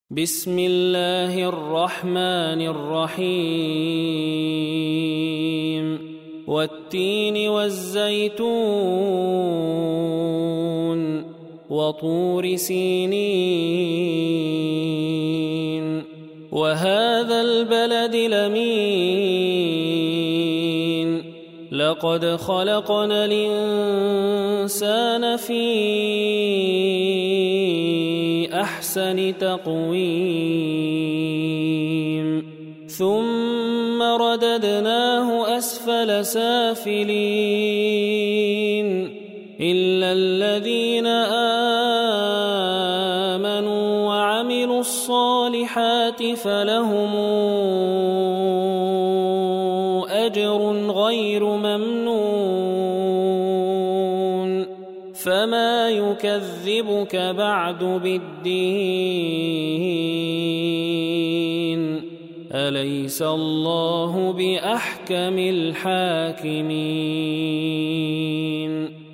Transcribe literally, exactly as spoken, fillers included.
بسم الله الرحمن الرحيم والتين والزيتون وطور سينين وهذا البلد الأمين لقد خلقنا الإنسان في أحسن تقويم ثم رددناه أسفل سافلين إلا الذين آمنوا وعملوا الصالحات فلهم أجر غير ممنون فما يكذبك بعد بالدين أليس الله بأحكم الحاكمين